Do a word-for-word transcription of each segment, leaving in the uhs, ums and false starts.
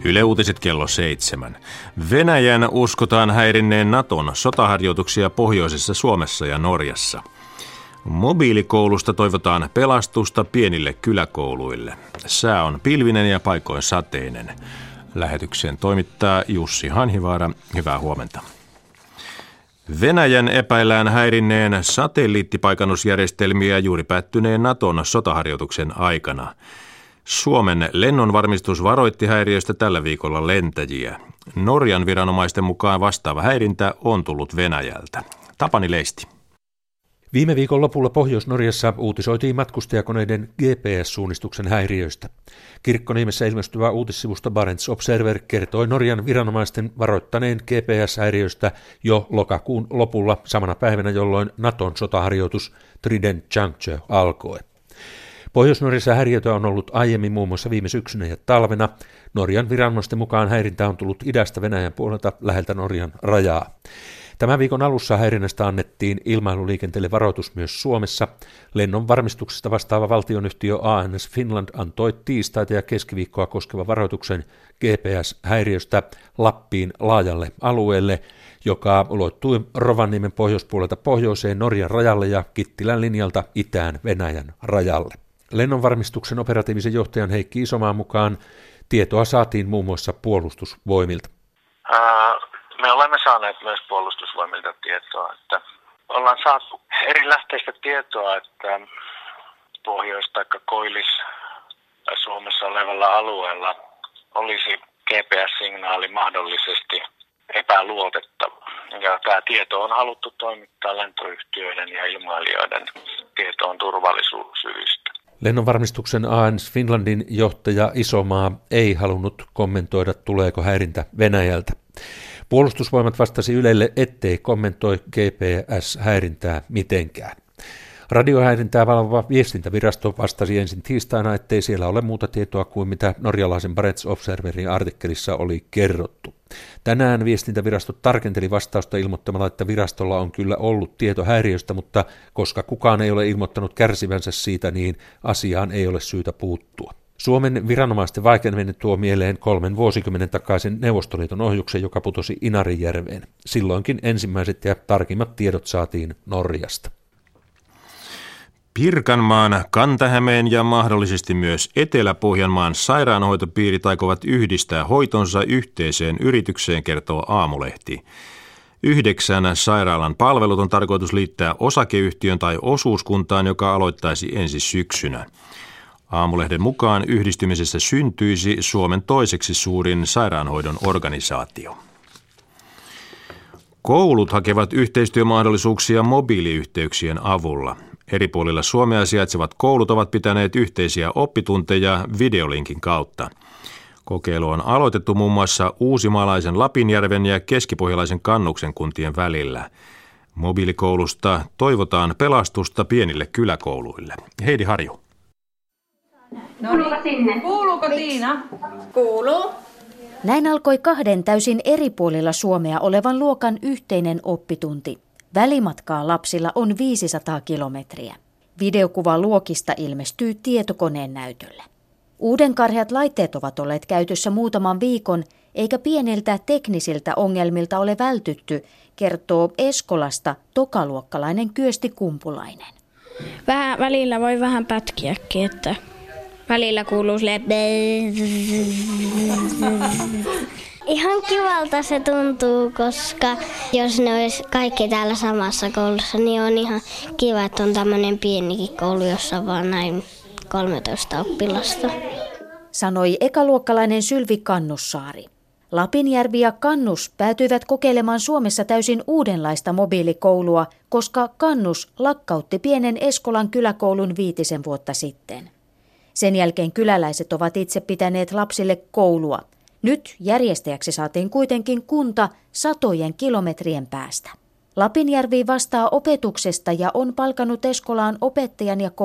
Yle Uutiset kello seitsemän. Venäjän uskotaan häirinneen Naton sotaharjoituksia pohjoisessa Suomessa ja Norjassa. Mobiilikoulusta toivotaan pelastusta pienille kyläkouluille. Sää on pilvinen ja paikoin sateinen. Lähetyksen toimittaa Jussi Hanhivaara. Hyvää huomenta. Venäjän epäillään häirinneen satelliittipaikannusjärjestelmiä juuri päättyneen Naton sotaharjoituksen aikana. Suomen lennonvarmistus varoitti häiriöstä tällä viikolla lentäjiä. Norjan viranomaisten mukaan vastaava häirintä on tullut Venäjältä. Tapani Leisti. Viime viikon lopulla Pohjois-Norjassa uutisoitiin matkustajakoneiden G P S-suunnistuksen häiriöistä. Kirkkoniemessä ilmestyvä uutissivusto Barents Observer kertoi Norjan viranomaisten varoittaneen G P S-häiriöistä jo lokakuun lopulla samana päivänä, jolloin Naton sotaharjoitus Trident Juncture alkoi. Pohjois-Norjassa häiriötä on ollut aiemmin muun muassa viime syksynä ja talvena. Norjan viranomaisten mukaan häirintä on tullut idästä Venäjän puolelta läheltä Norjan rajaa. Tämän viikon alussa häirinnästä annettiin ilmailuliikenteelle varoitus myös Suomessa. Lennon varmistuksesta vastaava valtionyhtiö A N S Finland antoi tiistaita ja keskiviikkoa koskevan varoituksen G P S-häiriöstä Lappiin laajalle alueelle, joka ulottui Rovaniemen pohjoispuolelta pohjoiseen Norjan rajalle ja Kittilän linjalta itään Venäjän rajalle. Lennonvarmistuksen operatiivisen johtajan Heikki Isomaan mukaan tietoa saatiin muun muassa puolustusvoimilta. Me olemme saaneet myös puolustusvoimilta tietoa, että ollaan saatu eri lähteistä tietoa, että Pohjois- tai Koillis-Suomessa olevalla alueella olisi G P S-signaali mahdollisesti epäluotettava. Ja tämä tieto on haluttu toimittaa lentoyhtiöiden ja ilmailijoiden tietoon turvallisuussyistä. Lennonvarmistuksen A N S Finlandin johtaja Isomaa ei halunnut kommentoida, tuleeko häirintä Venäjältä. Puolustusvoimat vastasi Ylelle, ettei kommentoi G P S-häirintää mitenkään. Radiohäirintää valvova viestintävirasto vastasi ensin tiistaina, ettei siellä ole muuta tietoa kuin mitä norjalaisen Barents Observerin artikkelissa oli kerrottu. Tänään viestintävirasto tarkenteli vastausta ilmoittamalla, että virastolla on kyllä ollut tieto häiriöstä, mutta koska kukaan ei ole ilmoittanut kärsivänsä siitä, niin asiaan ei ole syytä puuttua. Suomen viranomaisten vaikeneminen tuo mieleen kolmen vuosikymmenen takaisen Neuvostoliiton ohjuksen, joka putosi Inarijärveen. Silloinkin ensimmäiset ja tarkimmat tiedot saatiin Norjasta. Pirkanmaan, Kanta-Hämeen ja mahdollisesti myös Etelä-Pohjanmaan sairaanhoitopiirit aikovat yhdistää hoitonsa yhteiseen yritykseen, kertoo Aamulehti. Yhdeksän sairaalan palvelut on tarkoitus liittää osakeyhtiön tai osuuskuntaan, joka aloittaisi ensi syksynä. Aamulehden mukaan yhdistymisessä syntyisi Suomen toiseksi suurin sairaanhoidon organisaatio. Koulut hakevat yhteistyömahdollisuuksia mobiiliyhteyksien avulla. Eri puolilla Suomea sijaitsevat koulut ovat pitäneet yhteisiä oppitunteja videolinkin kautta. Kokeilu on aloitettu muun muassa uusimaalaisen Lapinjärven ja keskipohjalaisen Kannuksen kuntien välillä. Mobiilikoulusta toivotaan pelastusta pienille kyläkouluille. Heidi Harju. Kuuluuko sinne? Kuuluuko Tiina? Kuuluu. Näin alkoi kahden täysin eri puolilla Suomea olevan luokan yhteinen oppitunti. Välimatkaa lapsilla on viisisataa kilometriä. Videokuva luokista ilmestyy tietokoneen näytölle. Uudenkarheat laitteet ovat olleet käytössä muutaman viikon, eikä pieniltä teknisiltä ongelmilta ole vältytty, kertoo Eskolasta tokaluokkalainen Kyösti Kumpulainen. Vähän, välillä voi vähän pätkiäkin, että välillä kuuluu silleen. Ihan kivalta se tuntuu, koska jos ne olisi kaikki täällä samassa koulussa, niin on ihan kiva, että on tämmöinen pienikin koulu, jossa on vaan näin kolmetoista oppilasta. Sanoi ekaluokkalainen Sylvi Kannussaari. Lapinjärvi ja Kannus päätyivät kokeilemaan Suomessa täysin uudenlaista mobiilikoulua, koska Kannus lakkautti pienen Eskolan kyläkoulun viitisen vuotta sitten. Sen jälkeen kyläläiset ovat itse pitäneet lapsille koulua. Nyt järjestäjäksi saatiin kuitenkin kunta satojen kilometrien päästä. Lapinjärvi vastaa opetuksesta ja on palkannut Eskolaan opettajan ja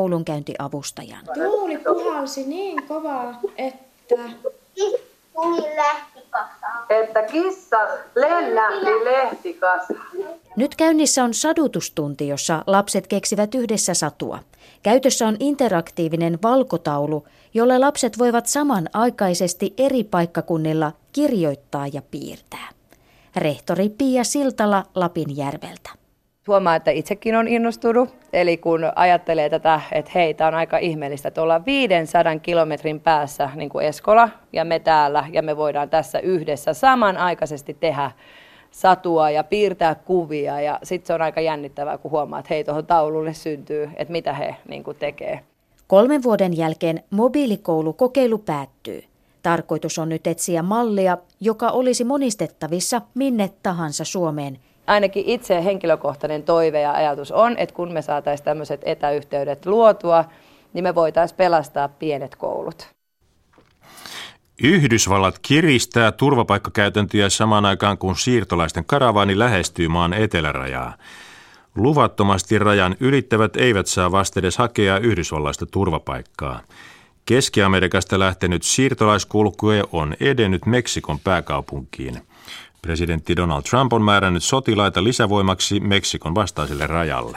koulunkäyntiavustajan. Tuuli puhalsi niin kovaa, että Tuuli lähti että kissa lennähti lehtikasaan. Nyt käynnissä on sadutustunti, jossa lapset keksivät yhdessä satua. Käytössä on interaktiivinen valkotaulu, jolle lapset voivat samanaikaisesti eri paikkakunnilla kirjoittaa ja piirtää. Rehtori Pia Siltala Lapinjärveltä. Huomaa, että itsekin on innostunut. Eli kun ajattelee tätä, että hei, tämä on aika ihmeellistä, että ollaan viisisataa kilometrin päässä niin kuin Eskola ja me täällä ja me voidaan tässä yhdessä samanaikaisesti tehdä satua ja piirtää kuvia. Ja sitten se on aika jännittävää, kun huomaa, että hei, tuohon taululle syntyy, että mitä he niin kuin tekee. Kolmen vuoden jälkeen mobiilikoulukokeilu päättyy. Tarkoitus on nyt etsiä mallia, joka olisi monistettavissa minne tahansa Suomeen. Ainakin itse henkilökohtainen toive ja ajatus on, että kun me saataisiin tämmöiset etäyhteydet luotua, niin me voitaisiin pelastaa pienet koulut. Yhdysvallat kiristää turvapaikkakäytäntöjä samaan aikaan, kun siirtolaisten karavaani lähestyy maan etelärajaa. Luvattomasti rajan ylittävät eivät saa vastedes hakea Yhdysvallaista turvapaikkaa. Keski-Amerikasta lähtenyt siirtolaiskulkue on edennyt Meksikon pääkaupunkiin. Presidentti Donald Trump on määrännyt sotilaita lisävoimaksi Meksikon vastaiselle rajalle.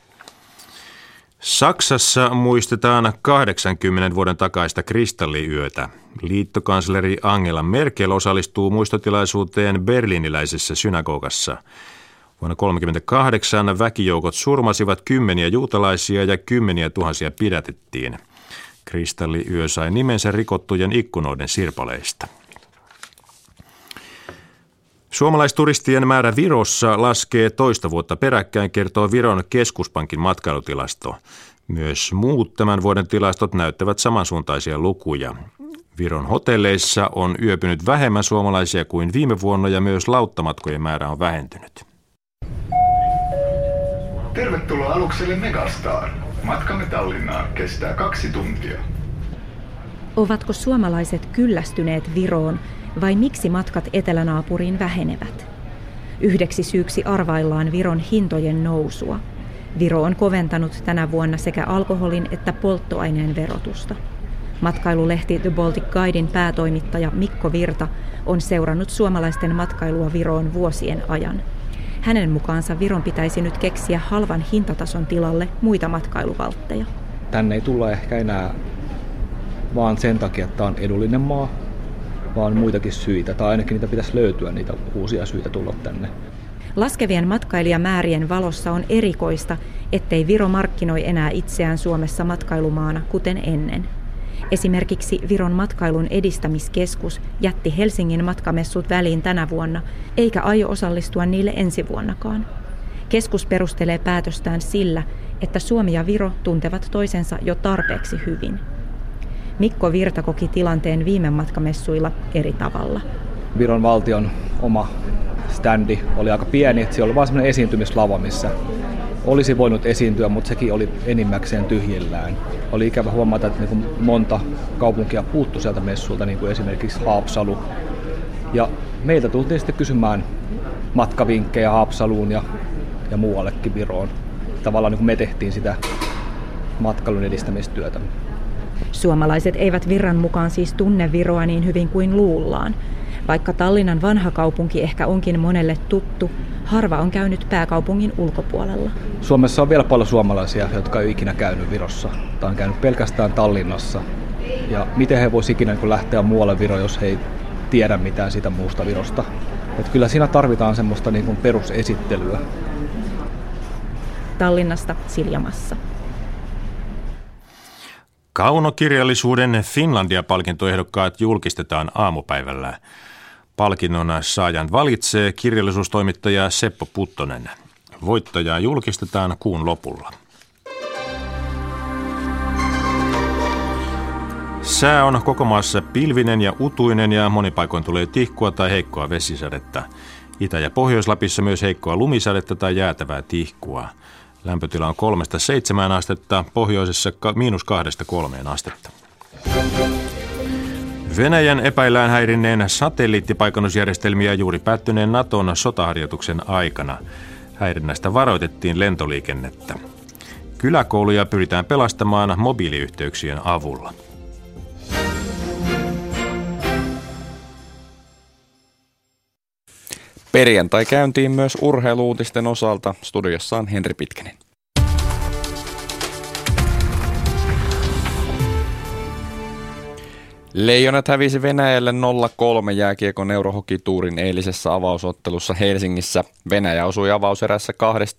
Saksassa muistetaan kahdeksankymmenen vuoden takaista kristalliyötä. Liittokansleri Angela Merkel osallistuu muistotilaisuuteen berliiniläisessä synagogassa. Vuonna tuhatyhdeksänsataakolmekymmentäkahdeksan väkijoukot surmasivat kymmeniä juutalaisia ja kymmeniä tuhansia pidätettiin. Kristalliyö sai nimensä rikottujen ikkunoiden sirpaleista. Suomalaisturistien määrä Virossa laskee toista vuotta peräkkäin, kertoo Viron keskuspankin matkailutilasto. Myös muut tämän vuoden tilastot näyttävät samansuuntaisia lukuja. Viron hotelleissa on yöpynyt vähemmän suomalaisia kuin viime vuonna ja myös lauttamatkojen määrä on vähentynyt. Tervetuloa alukselle Megastar. Matkamme Tallinnaan kestää kaksi tuntia. Ovatko suomalaiset kyllästyneet Viroon vai miksi matkat etelänaapuriin vähenevät? Yhdeksi syyksi arvaillaan Viron hintojen nousua. Viro on koventanut tänä vuonna sekä alkoholin että polttoaineen verotusta. Matkailulehti The Baltic Guiden päätoimittaja Mikko Virta on seurannut suomalaisten matkailua Viroon vuosien ajan. Hänen mukaansa Viron pitäisi nyt keksiä halvan hintatason tilalle muita matkailuvaltteja. Tänne ei tulla ehkä enää vaan sen takia, että tämä on edullinen maa, vaan muitakin syitä, tai ainakin niitä pitäisi löytyä, niitä uusia syitä tulla tänne. Laskevien matkailijamäärien valossa on erikoista, ettei Viro markkinoi enää itseään Suomessa matkailumaana kuten ennen. Esimerkiksi Viron matkailun edistämiskeskus jätti Helsingin matkamessut väliin tänä vuonna, eikä aio osallistua niille ensi vuonnakaan. Keskus perustelee päätöstään sillä, että Suomi ja Viro tuntevat toisensa jo tarpeeksi hyvin. Mikko Virta koki tilanteen viime matkamessuilla eri tavalla. Viron valtion oma standi oli aika pieni, että siellä oli vain sellainen esiintymislava, missä olisi voinut esiintyä, mutta sekin oli enimmäkseen tyhjillään. Oli ikävä huomata, että niin monta kaupunkia puuttui sieltä messulta, niin kuin esimerkiksi Haapsalu. Ja meiltä tultiin sitten kysymään matkavinkkejä Haapsaluun ja, ja muuallekin Viroon. Tavallaan niin kuin me tehtiin sitä matkailun edistämistyötä. Suomalaiset eivät Virran mukaan siis tunne Viroa niin hyvin kuin luullaan. Vaikka Tallinnan vanha kaupunki ehkä onkin monelle tuttu, harva on käynyt pääkaupungin ulkopuolella. Suomessa on vielä paljon suomalaisia, jotka ei ole ikinä käynyt Virossa. Tai on käynyt pelkästään Tallinnassa. Ja miten he voisivat ikinä lähteä muualle Viroon, jos he ei tiedä mitään siitä muusta Virosta. Et kyllä siinä tarvitaan semmoista niin kuin perusesittelyä. Tallinnasta Silja Massa. Kaunokirjallisuuden Finlandia-palkintoehdokkaat julkistetaan aamupäivällä. Palkinnon saajan valitsee kirjallisuustoimittaja Seppo Puttonen. Voittajaa julkistetaan kuun lopulla. Sää on koko maassa pilvinen ja utuinen ja monipaikoin tulee tihkua tai heikkoa vesisadetta. Itä- ja Pohjois-Lapissa myös heikkoa lumisadetta tai jäätävää tihkua. Lämpötila on kolmesta seitsemään astetta, pohjoisessa miinus kahdesta kolmeen astetta. Venäjän epäillään häirinneen satelliittipaikannusjärjestelmiä juuri päättyneen Naton sotaharjoituksen aikana. Häirinnästä varoitettiin lentoliikennettä. Kyläkouluja pyritään pelastamaan mobiiliyhteyksien avulla. Perjantai käyntiin myös urheiluutisten osalta. Studiossa on Henri Pitkänen. Leijonat hävisi Venäjälle nolla kolme jääkiekon Eurohockey-tuurin eilisessä avausottelussa Helsingissä. Venäjä osui avauserässä kahdesta